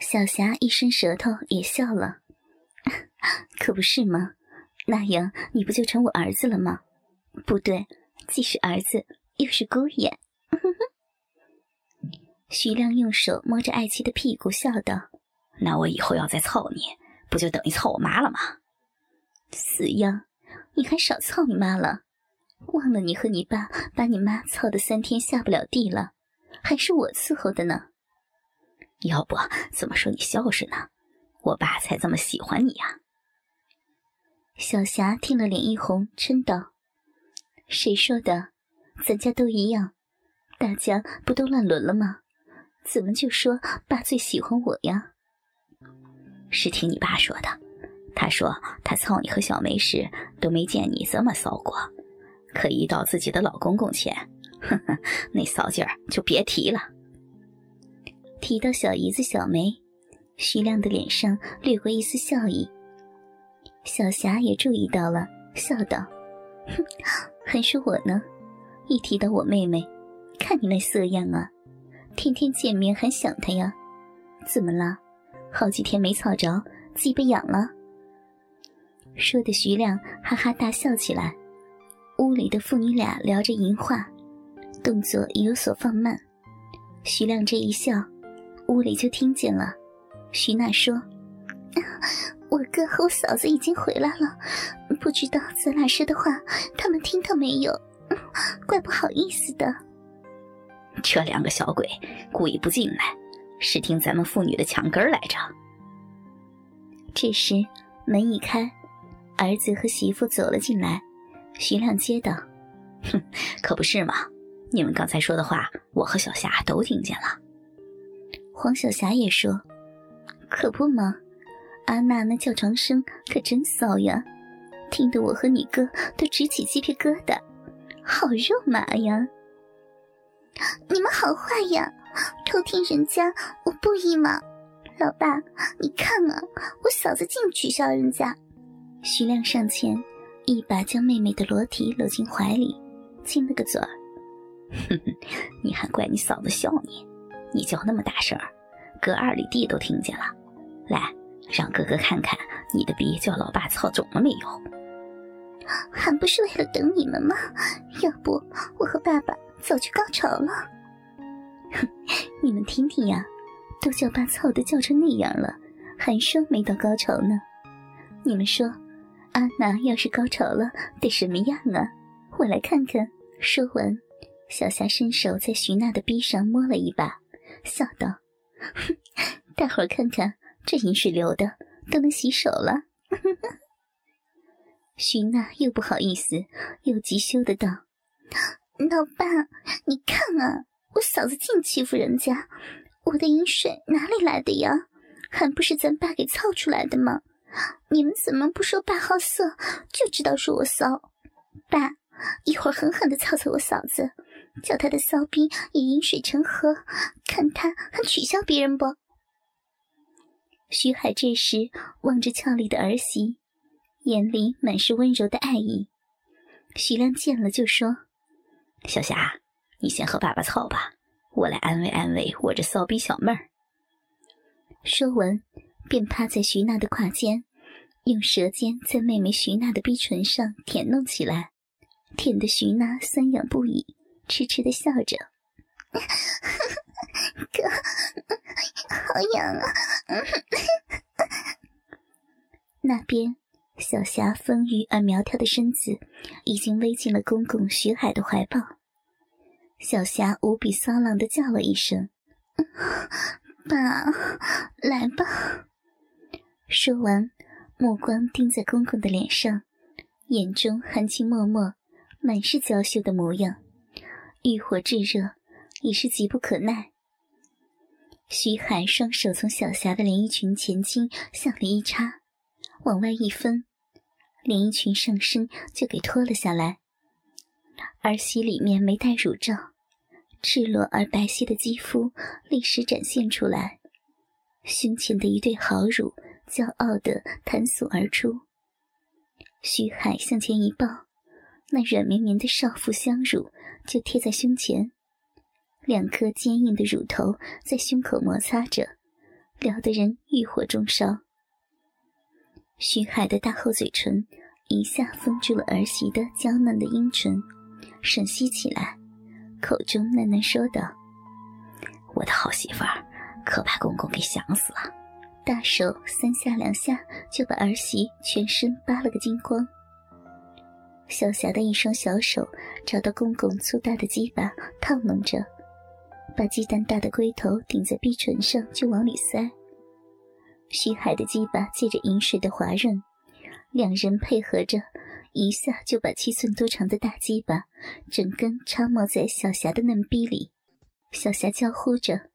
小霞一伸舌头也笑了，可不是吗？那样你不就成我儿子了吗？不对，既是儿子又是姑爷。徐亮用手摸着爱妻的屁股笑道， 那我以后要再操你，不就等于操我妈了吗？ 死样，你还少操你妈了，忘了你和你爸把你妈操得3天下不了地了，还是我伺候的呢。 要不怎么说你孝顺呢？我爸才这么喜欢你呀。 小霞听了脸一红，嗔道，谁说的？咱家都一样，大家不都乱伦了吗？怎么就说爸最喜欢我呀？ 是听你爸说的，他说他操你和小梅时都没见你这么骚过，可一到自己的老公公前，呵呵，那骚劲儿就别提了。 提到小姨子小梅，徐亮的脸上掠过一丝笑意。小霞也注意到了，笑道，哼，还说我呢，一提到我妹妹，看你那色样啊，天天见面还想她呀，怎么了？好几天没操着，鸡巴痒了？说的徐亮哈哈大笑起来。屋里的父女俩聊着淫话，动作也有所放慢。徐亮这一笑，屋里就听见了。徐娜说，我哥和我嫂子已经回来了，不知道咱俩说的话他们听到没有，怪不好意思的。 这2个小鬼故意不进来，是听咱们父女的墙根来着。 这时门一开，儿子和媳妇走了进来。徐亮接道， 哼，可不是嘛，你们刚才说的话我和小霞都听见了。 黄小霞也说，可不嘛，阿娜那叫床声可真骚呀，听得我和你哥都直起鸡皮疙瘩，好肉麻呀。你们好坏呀，偷听人家我不依吗？老爸，你看啊，我嫂子净取笑人家。徐亮上前一把将妹妹的裸体搂进怀里，亲了个嘴儿。 哼哼，你还怪你嫂子笑你，你叫那么大声，隔2里地都听见了。来，让哥哥看看你的鼻叫老爸操肿了没有。 还不是为了等你们吗？要不我和爸爸早就高潮了。你们听听呀，都叫爸操的叫成那样了，还说没到高潮呢。你们说阿娜要是高潮了得什么样啊？我来看看。说完，小霞伸手在徐娜的逼上摸了一把，笑道，哼，待会儿看看这饮水流的都能洗手了。徐娜又不好意思又急羞的道，老爸，你看啊，我嫂子净欺负人家，我的饮水哪里来的呀？还不是咱爸给操出来的吗？你们怎么不说爸好色，就知道说我骚？爸，一会儿狠狠地操操我嫂子，叫她的骚逼也饮水成河，看她还取笑别人不？徐海这时望着俏丽的儿媳，眼里满是温柔的爱意。徐亮见了就说， 小霞，你先和爸爸操吧，我来安慰安慰我这骚逼小妹儿。 说完便趴在徐娜的胯间，用舌尖在妹妹徐娜的逼唇上舔弄起来，舔得徐娜酸痒不已，痴痴地笑着。哥，好痒啊。那边小霞丰腴而苗条的身子已经偎进了公公徐海的怀抱。小霞无比骚浪地叫了一声，爸，来吧。说完，目光盯在公公的脸上，眼中含情脉脉，满是娇羞的模样，欲火炙热，已是急不可耐。徐海双手从小霞的连衣裙前襟向里一插，往外一分，连衣裙上身就给脱了下来。儿媳里面没戴乳罩，赤裸而白皙的肌肤立时展现出来，胸前的一对好乳骄傲地弹耸而出。徐海向前一抱，那软绵绵的少妇香乳就贴在胸前，2颗坚硬的乳头在胸口摩擦着， 撩得人欲火中烧。徐海的大厚嘴唇一下封住了儿媳的娇嫩的阴唇，吮吸起来，口中喃喃说道：“ 我的好媳妇儿，可把公公给想死了。” 大手3下2下就把儿媳全身扒了个精光。小霞的一双小手找到公公粗大的鸡巴套弄着，把鸡蛋大的龟头顶在逼唇上就往里塞。徐海的鸡巴借着饮水的滑润，两人配合着，一下就把7寸多长的大鸡巴整根插没在小霞的嫩逼里。小霞娇呼着：“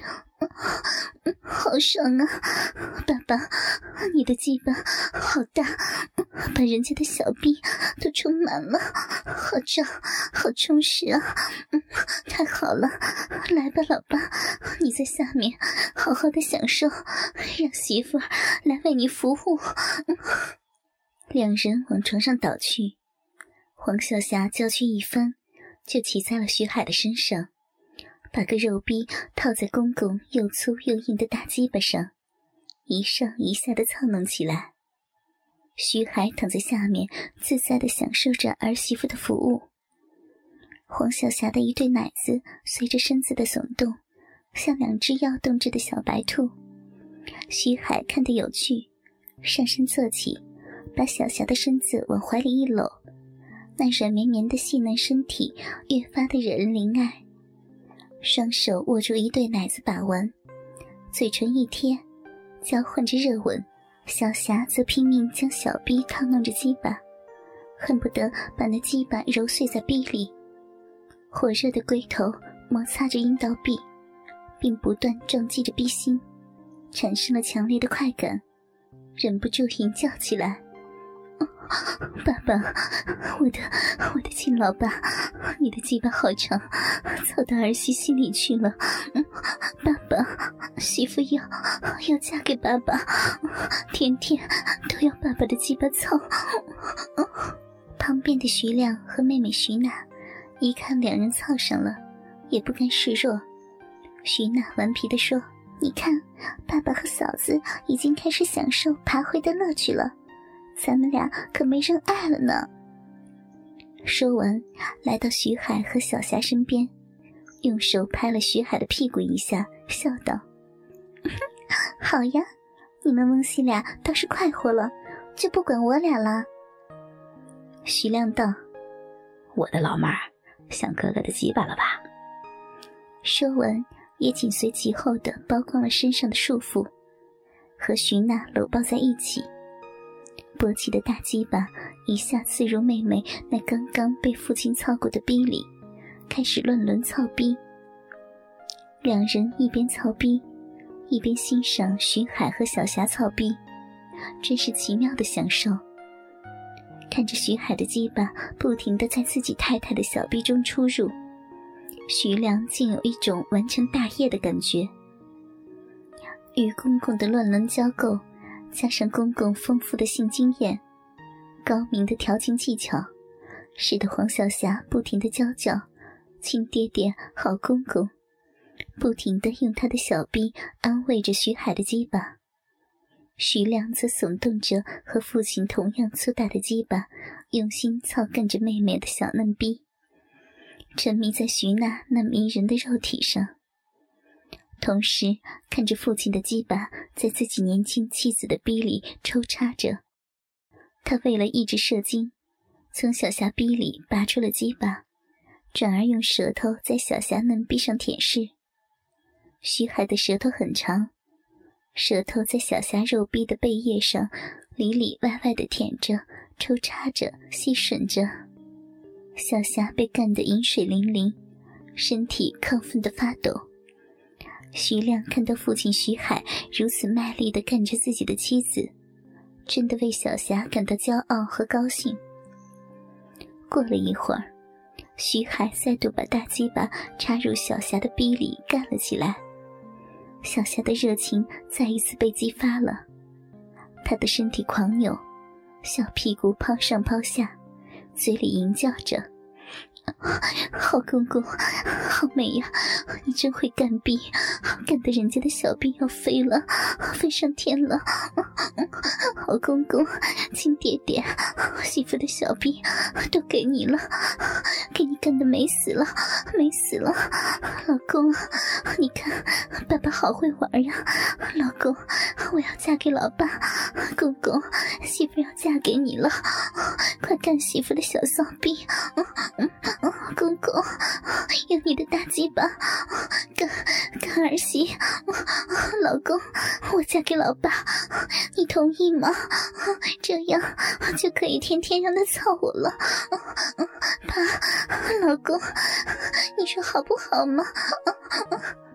好爽啊，爸爸，你的鸡巴好大，把人家的小臂都充满了，好胀，好充实啊，太好了，来吧老爸，你在下面好好的享受，让媳妇来为你服务。”两人往床上倒去，黄小霞娇躯一翻，就骑在了徐海的身上，把个肉逼套在公公又粗又硬的大鸡巴上，一上一下的操弄起来。徐海躺在下面，自在地享受着儿媳妇的服务。黄小霞的一对奶子随着身子的耸动，像2只摇动着的小白兔。徐海看得有趣，上身坐起，把小霞的身子往怀里一搂，那软绵绵的细嫩身体越发的惹人怜爱。双手握住一对奶子把玩，嘴唇一贴，交换着热吻。小霞则拼命将小逼套弄着鸡巴，恨不得把那鸡巴揉碎在逼里。火热的龟头摩擦着阴道壁，并不断撞击着逼心，产生了强烈的快感，忍不住吟叫起来：“爸爸，我的亲老爸，你的鸡巴好长，操到儿媳心里去了。爸爸，媳妇要嫁给爸爸，天天都要爸爸的鸡巴操。”旁边的徐亮和妹妹徐娜一看两人操上了，也不甘示弱。徐娜顽皮地说：“你看，爸爸和嫂子已经开始享受爬回的乐趣了，咱们俩可没人爱了呢。”说完，来到徐海和小霞身边，用手拍了徐海的屁股一下，笑道：“好呀，你们翁媳俩倒是快活了，就不管我俩了。”徐亮道：“ 我的老妹儿，想哥哥的鸡巴了吧？” 说完，也紧随其后地剥光了身上的束缚，和徐娜搂抱在一起。勃起的大鸡巴一下刺入妹妹那刚刚被父亲操过的逼里，开始乱伦操逼。两人一边操逼，一边欣赏徐海和小霞操逼，真是奇妙的享受。看着徐海的鸡巴不停地在自己太太的小逼中出入，徐亮竟有一种完成大业的感觉。与公公的乱伦交媾，加上公公丰富的性经验，高明的调情技巧，使得黄小霞不停地娇叫：“亲爹爹，好公公！”不停地用他的小臂安慰着徐海的鸡巴。徐亮则耸动着和父亲同样粗大的鸡巴，用心操干着妹妹的小嫩逼，沉迷在徐娜那迷人的肉体上，同时看着父亲的鸡巴在自己年轻妻子的逼里抽插着。他为了抑制射精，从小霞逼里拔出了鸡巴，转而用舌头在小霞嫩逼上舔舐。徐海的舌头很长，舌头在小霞肉逼的背叶上里里外外地舔着、抽插着、吸吮着。小霞被干得饮水淋淋，身体亢奋地发抖。徐亮看到父亲徐海如此卖力地干着自己的妻子，真的为小霞感到骄傲和高兴。过了一会儿，徐海再度把大鸡巴插入小霞的逼里干了起来。小霞的热情再一次被激发了，她的身体狂扭，小屁股抛上抛下，嘴里吟叫着：“ 好公公，好美呀！你真会干逼，干得人家的小兵要飞了，飞上天了。好公公，亲爹爹，媳妇的小兵都给你了，给你干得美死了，美死了。老公，你看爸爸好会玩呀！老公，我要嫁给老爸。公公，媳妇要嫁给你了，快干媳妇的小骚逼。公公，有你的大鸡巴，干儿媳。老公，我嫁给老爸，你同意吗？这样就可以天天让他操我了。爸，老公，你说好不好吗？